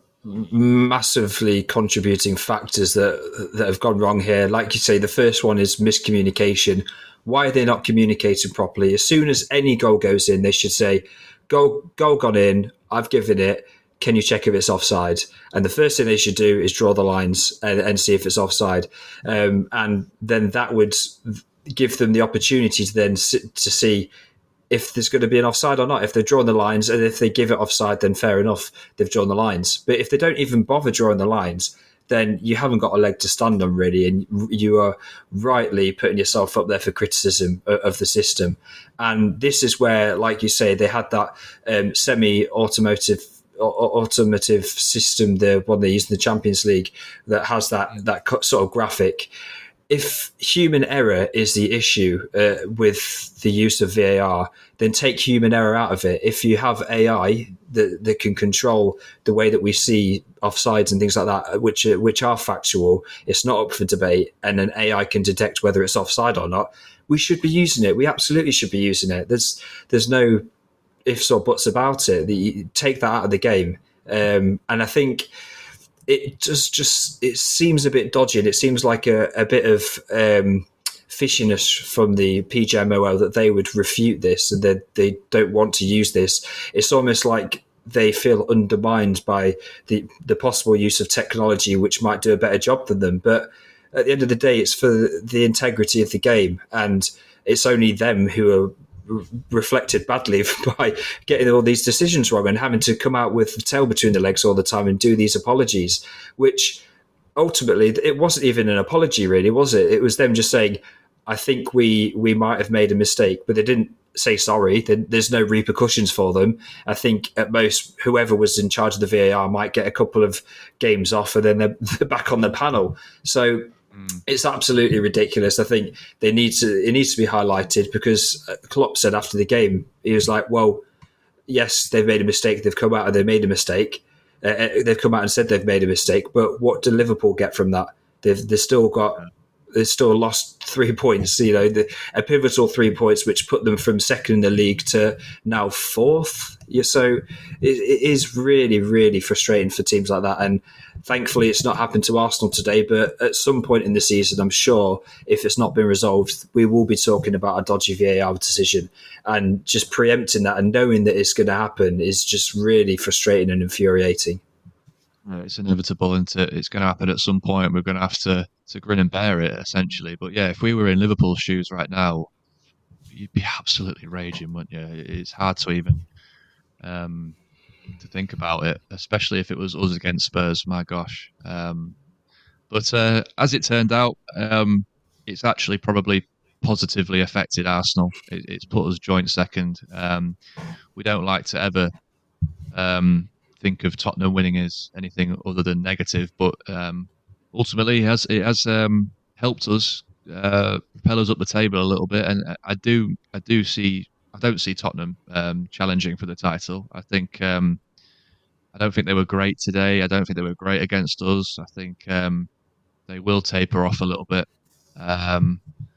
massively contributing factors that that have gone wrong here. Like you say, the first one is miscommunication. Why are they not communicating properly? As soon as any goal goes in, they should say, "Goal, goal gone in. I've given it. Can you check if it's offside?" And the first thing they should do is draw the lines and, and see if it's offside. Um, and then that would give them the opportunity to then sit, to see if there's going to be an offside or not. If they've drawn the lines, and if they give it offside, then fair enough, they've drawn the lines. But if they don't even bother drawing the lines, then you haven't got a leg to stand on, really, and you are rightly putting yourself up there for criticism of the system. And this is where, like you say, they had that um, semi-automotive automotive system, the one they use in the Champions League, that has that that sort of graphic. If human error is the issue uh, with the use of V A R, then take human error out of it. If you have A I that, that can control the way that we see offsides and things like that, which are, which are factual, it's not up for debate, and an A I can detect whether it's offside or not, we should be using it. We absolutely should be using it. There's there's no ifs or buts about it. The, take that out of the game. Um, and I think it just just it seems a bit dodgy, and it seems like a, a bit of um, fishiness from the P G M O L that they would refute this and that they don't want to use this. It's almost like they feel undermined by the, the possible use of technology, which might do a better job than them. But at the end of the day, it's for the integrity of the game, and it's only them who are reflected badly by getting all these decisions wrong and having to come out with the tail between the legs all the time and do these apologies, which ultimately it wasn't even an apology, really, was it? It was them just saying, I think we we might have made a mistake, but they didn't say sorry. There's no repercussions for them. I think at most whoever was in charge of the V A R might get a couple of games off, and then they're, they're back on the panel. So it's absolutely ridiculous. I think they need to. It needs to be highlighted, because Klopp said after the game, he was like, "Well, yes, they've made a mistake. They've come out and they made a mistake. Uh, they've come out and said they've made a mistake. But what do Liverpool get from that? They've they've still got." They still lost three points, you know, the, a pivotal three points, which put them from second in the league to now fourth. Yeah, so it, it is really, really frustrating for teams like that. And thankfully, it's not happened to Arsenal today. But at some point in the season, I'm sure if it's not been resolved, we will be talking about a dodgy V A R decision. And just preempting that and knowing that it's going to happen is just really frustrating and infuriating. It's inevitable, isn't it? It's going to happen at some point. We're going to have to, to grin and bear it, essentially. But yeah, if we were in Liverpool's shoes right now, you'd be absolutely raging, wouldn't you? It's hard to even um, to think about it, especially if it was us against Spurs. My gosh. Um, but uh, as it turned out, um, it's actually probably positively affected Arsenal. It, it's put us joint second. Um, we don't like to ever Um, think of Tottenham winning as anything other than negative, but um, ultimately it has it has um, helped us uh, propel us up the table a little bit. And I do I do see I don't see Tottenham um, challenging for the title. I think um, I don't think they were great today. I don't think they were great against us. I think um, they will taper off a little bit. Um,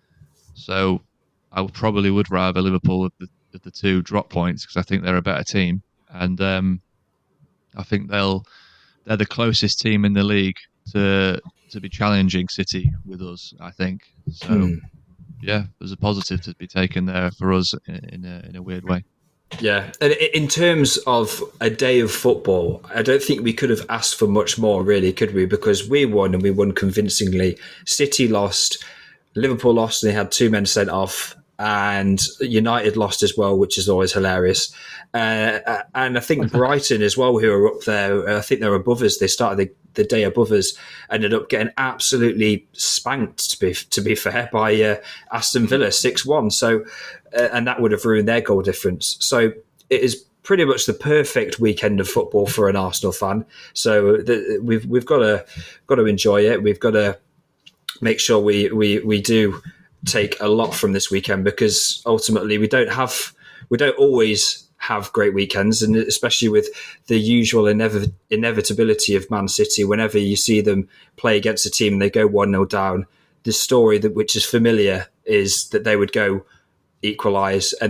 so I would, probably would rather Liverpool of the, of the two drop points, because I think they're a better team. And um, I think they'll they're the closest team in the league to to be challenging City with us, I think. So hmm. yeah, there's a positive to be taken there for us in a, in a weird way. Yeah, and in terms of a day of football, I don't think we could have asked for much more, really, could we? Because we won, and we won convincingly. City lost, Liverpool lost, and they had two men sent off. And United lost as well, which is always hilarious. Uh, and I think Brighton as well, who are up there, I think they're above us. They started the, the day above us, ended up getting absolutely spanked, to be to be fair, by uh, Aston Villa six one. So, uh, and that would have ruined their goal difference. So it is pretty much the perfect weekend of football for an Arsenal fan. So the, we've we've got to got to enjoy it. We've got to make sure we we we do take a lot from this weekend, because ultimately we don't have we don't always have great weekends, and especially with the usual inev- inevitability of Man City, whenever you see them play against a team and they go one nil down, the story that which is familiar is that they would go equalise and then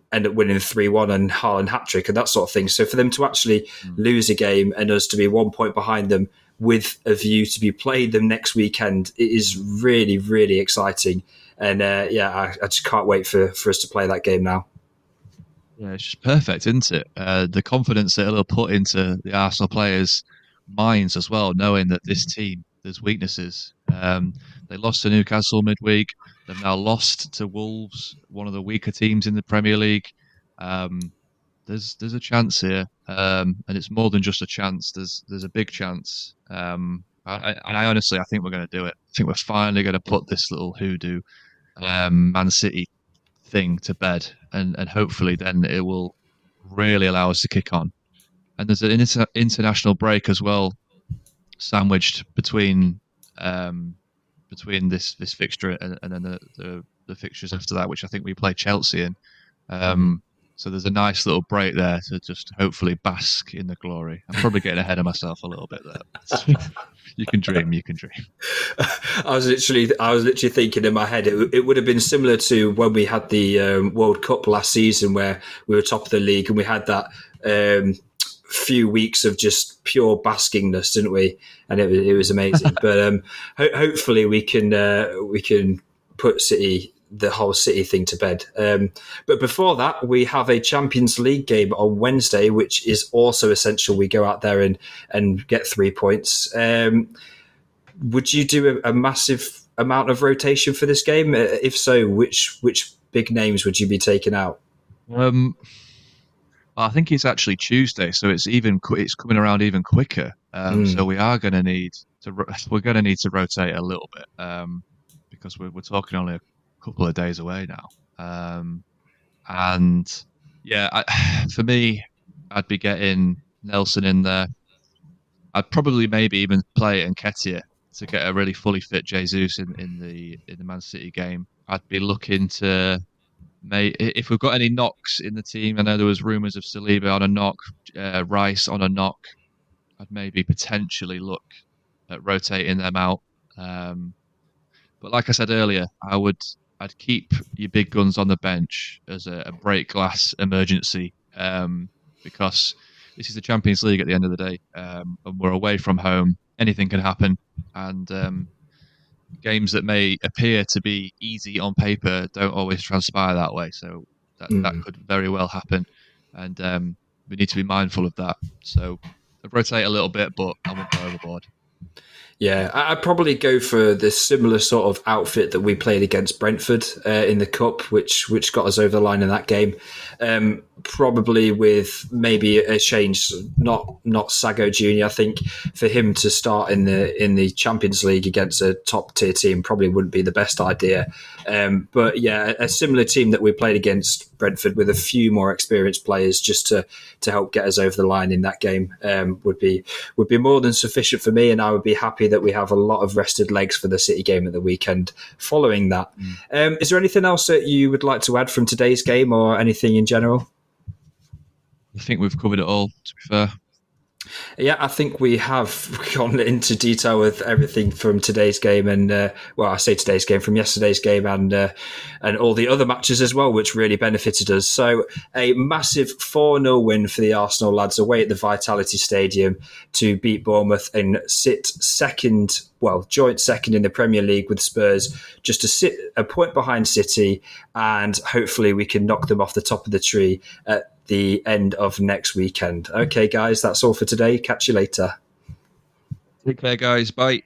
end up winning three one and Haaland hat-trick and that sort of thing. So for them to actually mm. lose a game and us to be one point behind them with a view to be played them next weekend, it is really, really exciting. And uh, yeah, I, I just can't wait for, for us to play that game now. Yeah, it's just perfect, isn't it? Uh, the confidence that it'll put into the Arsenal players' minds as well, knowing that this team, there's weaknesses. Um, they lost to Newcastle midweek. They've now lost to Wolves, one of the weaker teams in the Premier League. Um, there's there's a chance here, um, and it's more than just a chance. There's there's a big chance. Um, I, I, and I honestly, I think we're going to do it. I think we're finally going to put this little hoodoo um, Man City thing to bed, and, and hopefully then it will really allow us to kick on. And there's an inter- international break as well, sandwiched between um, between this this fixture and, and then the, the the fixtures after that, which I think we play Chelsea in. Um, so there's a nice little break there to just hopefully bask in the glory. I'm probably getting ahead of myself a little bit there. You can dream, you can dream. I was literally, I was literally thinking in my head, it, it would have been similar to when we had the um, World Cup last season, where we were top of the league and we had that um, few weeks of just pure baskingness, didn't we? And it was, it was amazing. But um, ho- hopefully we can uh, we can put City, the whole City thing, to bed. Um, but before that, we have a Champions League game on Wednesday, which is also essential. We go out there and, and get three points. Um, would you do a, a massive amount of rotation for this game? If so, which which big names would you be taking out? Um, I think it's actually Tuesday, so it's even it's coming around even quicker. Um, mm. So we are going to need to we're going to need to rotate a little bit um, because we're we're talking only a couple of days away now. Um, and yeah, I, for me, I'd be getting Nelson in there. I'd probably maybe even play Nketiah to get a really fully fit Jesus in, in the in the Man City game. I'd be looking to, may if we've got any knocks in the team. I know there was rumours of Saliba on a knock, uh, Rice on a knock. I'd maybe potentially look at rotating them out. Um, but like I said earlier, I would I'd keep your big guns on the bench as a, a break glass emergency um, because this is the Champions League at the end of the day, um, and we're away from home. Anything can happen, and um, games that may appear to be easy on paper don't always transpire that way. So that mm. that could very well happen, and um, we need to be mindful of that. So I'd rotate a little bit, but I won't go overboard. Yeah, I'd probably go for the similar sort of outfit that we played against Brentford uh, in the Cup, which which got us over the line in that game. Um, probably with maybe a change, not not Sago Junior I think for him to start in the in the Champions League against a top tier team probably wouldn't be the best idea. Um, but yeah, a similar team that we played against Brentford with a few more experienced players just to to help get us over the line in that game um, would be would be more than sufficient for me, and I would be happy that we have a lot of rested legs for the City game at the weekend following that. Mm. Um, is there anything else that you would like to add from today's game or anything in general? I think we've covered it all, to be fair. Yeah, I think we have gone into detail with everything from today's game and, uh, well, I say today's game, from yesterday's game and uh, and all the other matches as well, which really benefited us. So a massive four nil win for the Arsenal lads away at the Vitality Stadium to beat Bournemouth and sit second, well, joint second in the Premier League with Spurs, just to sit a point behind City, and hopefully we can knock them off the top of the tree at the end of next weekend. Okay, guys, that's all for today. Catch you later. Take care, guys. Bye.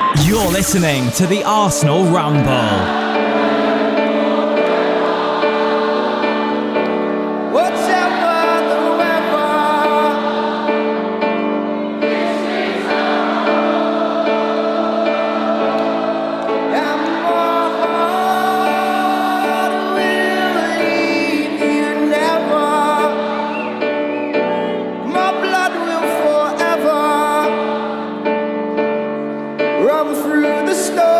You're listening to the Arsenal Ramble. Run through the snow.